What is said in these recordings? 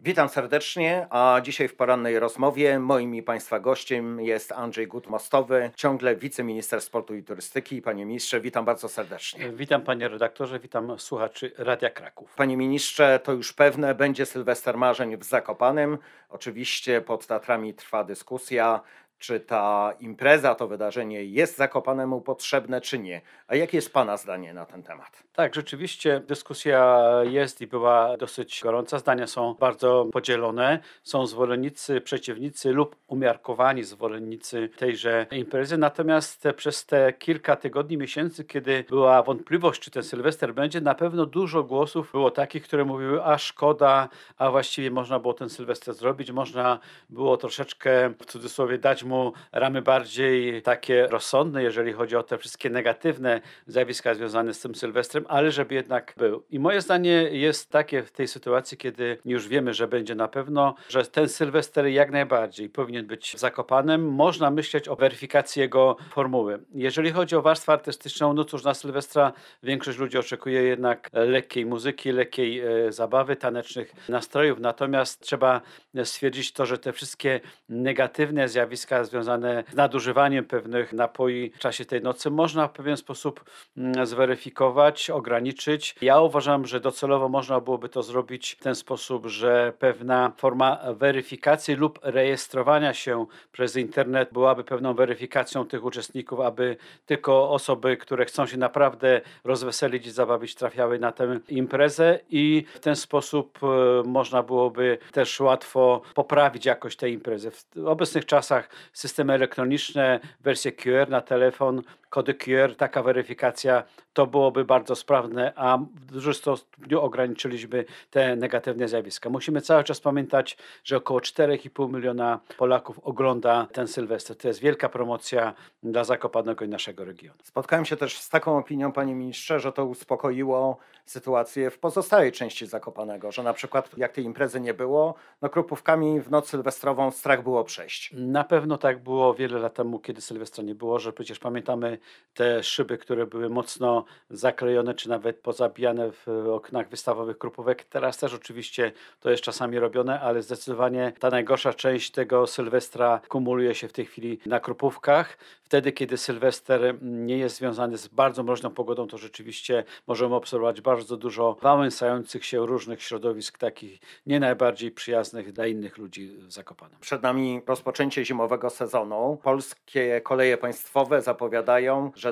Witam serdecznie, a dzisiaj w porannej rozmowie moim i Państwa gościem jest Andrzej Gut-Mostowy, ciągle wiceminister sportu i turystyki. Panie ministrze, witam bardzo serdecznie. Witam panie redaktorze, witam słuchaczy Radia Kraków. Panie ministrze, to już pewne, będzie Sylwester Marzeń w Zakopanem. Oczywiście pod Tatrami trwa dyskusja, czy ta impreza, to wydarzenie jest Zakopanemu potrzebne, czy nie. A jakie jest Pana zdanie na ten temat? Tak, rzeczywiście dyskusja jest i była dosyć gorąca. Zdania są bardzo podzielone. Są zwolennicy, przeciwnicy lub umiarkowani zwolennicy tejże imprezy. Natomiast przez te kilka tygodni, miesięcy, kiedy była wątpliwość, czy ten Sylwester będzie, na pewno dużo głosów było takich, które mówiły, a szkoda, a właściwie można było ten Sylwester zrobić. Można było troszeczkę, w cudzysłowie, dać mu ramy bardziej takie rozsądne, jeżeli chodzi o te wszystkie negatywne zjawiska związane z tym Sylwestrem, ale żeby jednak był. I moje zdanie jest takie w tej sytuacji, kiedy już wiemy, że będzie na pewno, że ten Sylwester jak najbardziej powinien być w Zakopanem. Można myśleć o weryfikacji jego formuły. Jeżeli chodzi o warstwę artystyczną, no cóż, na Sylwestra większość ludzi oczekuje jednak lekkiej muzyki, lekkiej zabawy, tanecznych nastrojów. Natomiast trzeba stwierdzić to, że te wszystkie negatywne zjawiska związane z nadużywaniem pewnych napoi w czasie tej nocy można w pewien sposób zweryfikować, ograniczyć. Ja uważam, że docelowo można byłoby to zrobić w ten sposób, że pewna forma weryfikacji lub rejestrowania się przez internet byłaby pewną weryfikacją tych uczestników, aby tylko osoby, które chcą się naprawdę rozweselić i zabawić, trafiały na tę imprezę i w ten sposób można byłoby też łatwo poprawić jakość tej imprezy. W obecnych czasach systemy elektroniczne, wersje QR na telefon, kody QR, taka weryfikacja, to byłoby bardzo sprawne, a w dużym stopniu ograniczyliśmy te negatywne zjawiska. Musimy cały czas pamiętać, że około 4,5 miliona Polaków ogląda ten Sylwester. To jest wielka promocja dla Zakopanego i naszego regionu. Spotkałem się też z taką opinią, panie ministrze, że to uspokoiło sytuację w pozostałej części Zakopanego, że na przykład jak tej imprezy nie było, no Krupówkami w noc sylwestrową strach było przejść. Na pewno tak było wiele lat temu, kiedy Sylwestra nie było, że przecież pamiętamy te szyby, które były mocno zaklejone, czy nawet pozabijane w oknach wystawowych Krupówek. Teraz też oczywiście to jest czasami robione, ale zdecydowanie ta najgorsza część tego Sylwestra kumuluje się w tej chwili na Krupówkach. Wtedy, kiedy Sylwester nie jest związany z bardzo mroźną pogodą, to rzeczywiście możemy obserwować bardzo dużo wałęsających się różnych środowisk, takich nie najbardziej przyjaznych dla innych ludzi w Zakopanem. Przed nami rozpoczęcie zimowego sezonu. Polskie koleje państwowe zapowiadają, że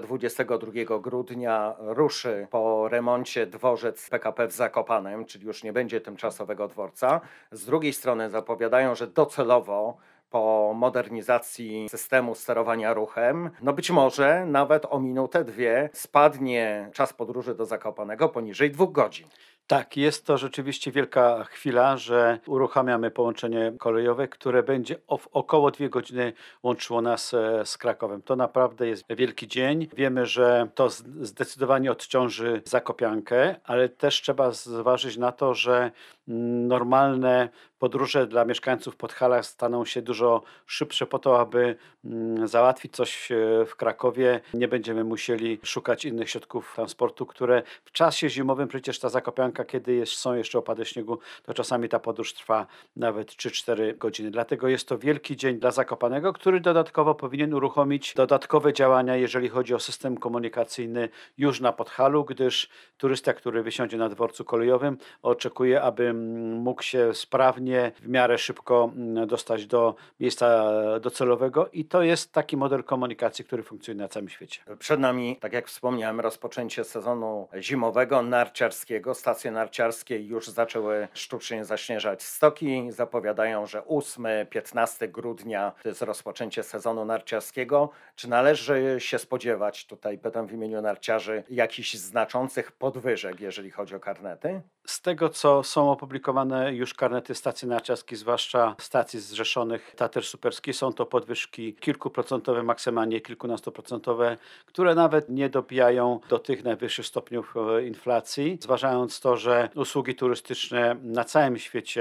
22 grudnia ruszy po remoncie dworzec PKP w Zakopanem, czyli już nie będzie tymczasowego dworca. Z drugiej strony zapowiadają, że docelowo po modernizacji systemu sterowania ruchem, no być może nawet o minutę, dwie spadnie czas podróży do Zakopanego poniżej 2 godzin. Tak, jest to rzeczywiście wielka chwila, że uruchamiamy połączenie kolejowe, które będzie około 2 godziny łączyło nas z Krakowem. To naprawdę jest wielki dzień. Wiemy, że to zdecydowanie odciąży Zakopiankę, ale też trzeba zważyć na to, że normalne podróże dla mieszkańców Podhala staną się dużo szybsze po to, aby załatwić coś w Krakowie. Nie będziemy musieli szukać innych środków transportu, które w czasie zimowym przecież ta Zakopianka, kiedy są jeszcze opady śniegu, to czasami ta podróż trwa nawet 3-4 godziny. Dlatego jest to wielki dzień dla Zakopanego, który dodatkowo powinien uruchomić dodatkowe działania, jeżeli chodzi o system komunikacyjny już na Podhalu, gdyż turysta, który wysiądzie na dworcu kolejowym, oczekuje, aby mógł się sprawnie, w miarę szybko dostać do miejsca docelowego i to jest taki model komunikacji, który funkcjonuje na całym świecie. Przed nami, tak jak wspomniałem, rozpoczęcie sezonu zimowego, narciarskiego. Stacje narciarskie już zaczęły sztucznie zaśnieżać stoki. Zapowiadają, że 8-15 grudnia to jest rozpoczęcie sezonu narciarskiego. Czy należy się spodziewać, tutaj pytam w imieniu narciarzy, jakichś znaczących podwyżek, jeżeli chodzi o karnety? Z tego, co są opublikowane już karnety stacji narciarskich, zwłaszcza stacji zrzeszonych Tater Superskich, są to podwyżki kilkuprocentowe, maksymalnie kilkunastoprocentowe, które nawet nie dobijają do tych najwyższych stopniów inflacji. Zważając to, że usługi turystyczne na całym świecie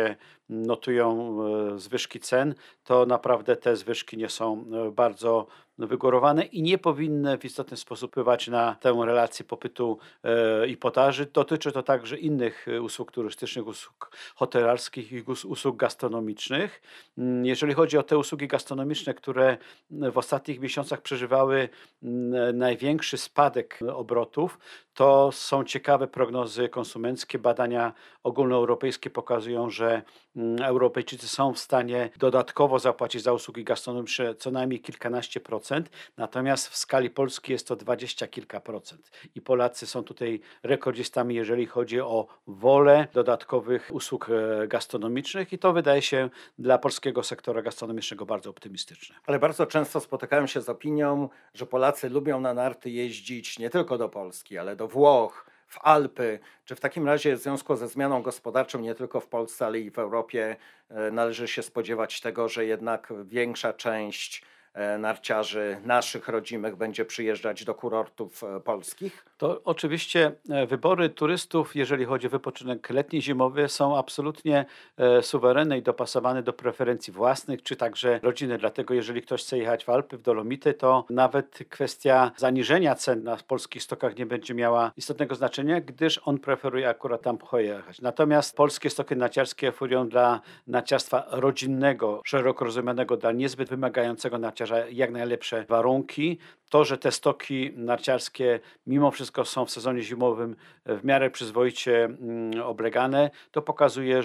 notują zwyżki cen, to naprawdę te zwyżki nie są bardzo wygórowane i nie powinny w istotny sposób wpływać na tę relację popytu i podaży. Dotyczy to także innych usług turystycznych, usług hotelarskich i usług gastronomicznych. Jeżeli chodzi o te usługi gastronomiczne, które w ostatnich miesiącach przeżywały największy spadek obrotów, to są ciekawe prognozy konsumenckie. Badania ogólnoeuropejskie pokazują, że Europejczycy są w stanie dodatkowo zapłacić za usługi gastronomiczne co najmniej kilkanaście procent, natomiast w skali Polski jest to 20 kilka procent. I Polacy są tutaj rekordzistami, jeżeli chodzi o wolę dodatkowych usług gastronomicznych i to wydaje się dla polskiego sektora gastronomicznego bardzo optymistyczne. Ale bardzo często spotykałem się z opinią, że Polacy lubią na narty jeździć nie tylko do Polski, ale do Włoch, w Alpy. Czy w takim razie w związku ze zmianą gospodarczą nie tylko w Polsce, ale i w Europie należy się spodziewać tego, że jednak większa część narciarzy naszych rodzimych będzie przyjeżdżać do kurortów polskich? To oczywiście wybory turystów, jeżeli chodzi o wypoczynek letni, zimowy, są absolutnie suwerenne i dopasowane do preferencji własnych, czy także rodziny. Dlatego jeżeli ktoś chce jechać w Alpy, w Dolomity, to nawet kwestia zaniżenia cen na polskich stokach nie będzie miała istotnego znaczenia, gdyż on preferuje akurat tam pojechać. Natomiast polskie stoki narciarskie oferują dla narciarstwa rodzinnego, szeroko rozumianego, dla niezbyt wymagającego narciarza jak najlepsze warunki. To, że te stoki narciarskie mimo wszystko są w sezonie zimowym w miarę przyzwoicie oblegane, to pokazuje,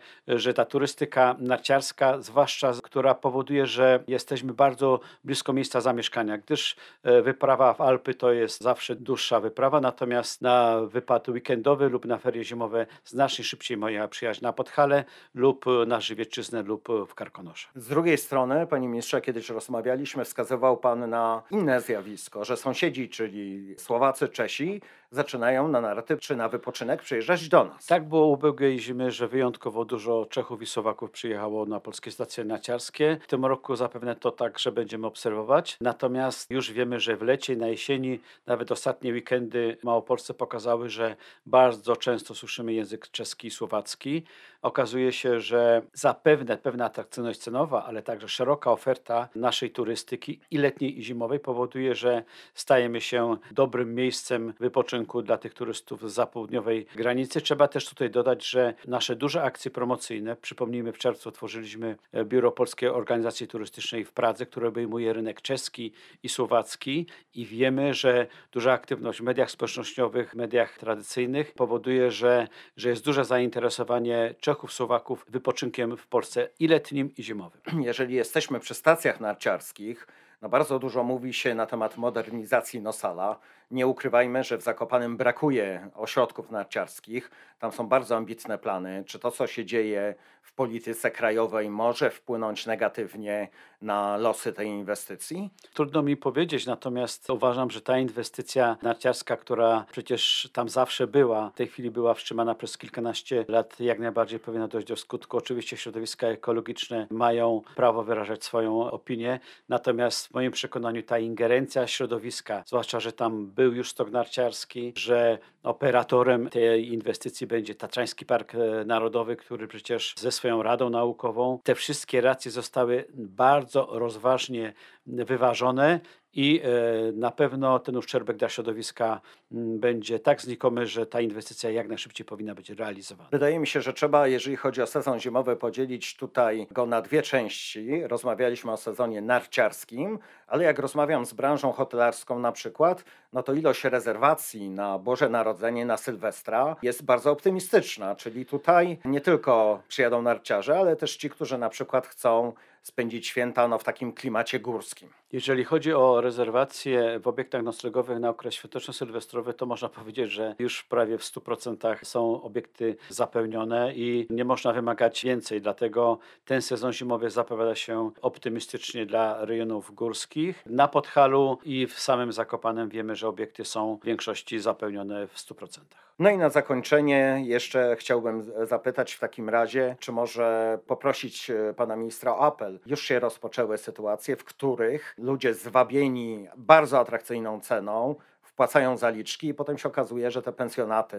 że ta turystyka narciarska, zwłaszcza która powoduje, że jesteśmy bardzo blisko miejsca zamieszkania, gdyż wyprawa w Alpy to jest zawsze dłuższa wyprawa, natomiast na wypad weekendowy lub na ferie zimowe znacznie szybciej można przyjechać na Podhale lub na Żywiecczyznę lub w Karkonosze. Z drugiej strony, panie ministrze, kiedyś rozmawialiśmy, wskazywał pan na inne zjawisko, że sąsiedzi, czyli Słowacy, Czesi, zaczynają na narty czy na wypoczynek przyjeżdżać do nas. Tak było ubiegłej zimy, że wyjątkowo dużo Czechów i Słowaków przyjechało na polskie stacje narciarskie. W tym roku zapewne to także będziemy obserwować. Natomiast już wiemy, że w lecie, na jesieni, nawet ostatnie weekendy w Małopolsce pokazały, że bardzo często słyszymy język czeski i słowacki. Okazuje się, że zapewne pewna atrakcyjność cenowa, ale także szeroka oferta naszej turystyki i letniej, i zimowej powoduje, że stajemy się dobrym miejscem wypoczynku dla tych turystów zza południowej granicy. Trzeba też tutaj dodać, że nasze duże akcje promocyjne, przypomnijmy, w czerwcu otworzyliśmy biuro Polskiej Organizacji Turystycznej w Pradze, które obejmuje rynek czeski i słowacki i wiemy, że duża aktywność w mediach społecznościowych, mediach tradycyjnych powoduje, że jest duże zainteresowanie Czechów, Słowaków wypoczynkiem w Polsce i letnim, i zimowym. Jeżeli jesteśmy przy stacjach narciarskich, no bardzo dużo mówi się na temat modernizacji Nosala. Nie ukrywajmy, że w Zakopanem brakuje ośrodków narciarskich. Tam są bardzo ambitne plany. Czy to, co się dzieje w polityce krajowej, może wpłynąć negatywnie na losy tej inwestycji? Trudno mi powiedzieć, natomiast uważam, że ta inwestycja narciarska, która przecież tam zawsze była, w tej chwili była wstrzymana przez kilkanaście lat, jak najbardziej powinna dojść do skutku. Oczywiście środowiska ekologiczne mają prawo wyrażać swoją opinię, natomiast w moim przekonaniu ta ingerencja środowiska, zwłaszcza, że tam był już stok narciarski, że operatorem tej inwestycji będzie Tatrzański Park Narodowy, który przecież ze swoją radą naukową, te wszystkie racje zostały bardzo rozważnie wyważone i na pewno ten uszczerbek dla środowiska będzie tak znikomy, że ta inwestycja jak najszybciej powinna być realizowana. Wydaje mi się, że trzeba, jeżeli chodzi o sezon zimowy, podzielić tutaj go na dwie części. Rozmawialiśmy o sezonie narciarskim, ale jak rozmawiam z branżą hotelarską na przykład, no to ilość rezerwacji na Boże Narodzenie, na Sylwestra jest bardzo optymistyczna, czyli tutaj nie tylko przyjadą narciarze, ale też ci, którzy na przykład chcą spędzić święta w takim klimacie górskim. Jeżeli chodzi o rezerwacje w obiektach noclegowych na okres świąteczno-sylwestrowy, to można powiedzieć, że już prawie w 100% są obiekty zapełnione i nie można wymagać więcej. Dlatego ten sezon zimowy zapowiada się optymistycznie dla rejonów górskich. Na Podhalu i w samym Zakopanem wiemy, że obiekty są w większości zapełnione w 100%. No i na zakończenie jeszcze chciałbym zapytać w takim razie, czy może poprosić pana ministra o apel. Już się rozpoczęły sytuacje, w których ludzie zwabieni bardzo atrakcyjną ceną wpłacają zaliczki i potem się okazuje, że te pensjonaty,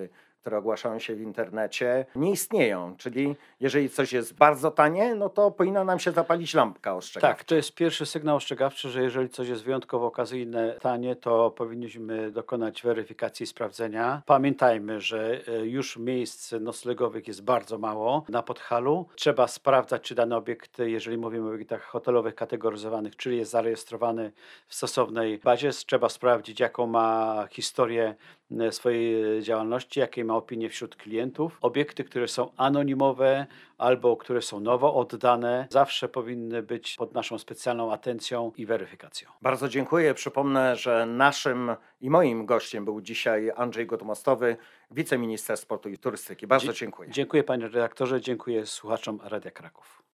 które ogłaszają się w internecie, nie istnieją. Czyli jeżeli coś jest bardzo tanie, no to powinna nam się zapalić lampka ostrzegawcza. Tak, to jest pierwszy sygnał ostrzegawczy, że jeżeli coś jest wyjątkowo okazyjne, tanie, to powinniśmy dokonać weryfikacji i sprawdzenia. Pamiętajmy, że już miejsc noclegowych jest bardzo mało na Podhalu. Trzeba sprawdzać, czy dany obiekt, jeżeli mówimy o obiektach hotelowych kategoryzowanych, czyli jest zarejestrowany w stosownej bazie. Trzeba sprawdzić, jaką ma historię swojej działalności, jakie ma opinie wśród klientów. Obiekty, które są anonimowe albo które są nowo oddane, zawsze powinny być pod naszą specjalną atencją i weryfikacją. Bardzo dziękuję. Przypomnę, że naszym i moim gościem był dzisiaj Andrzej Gotomostowy, wiceminister sportu i turystyki. Bardzo dziękuję. Dziękuję panie redaktorze, dziękuję słuchaczom Radia Kraków.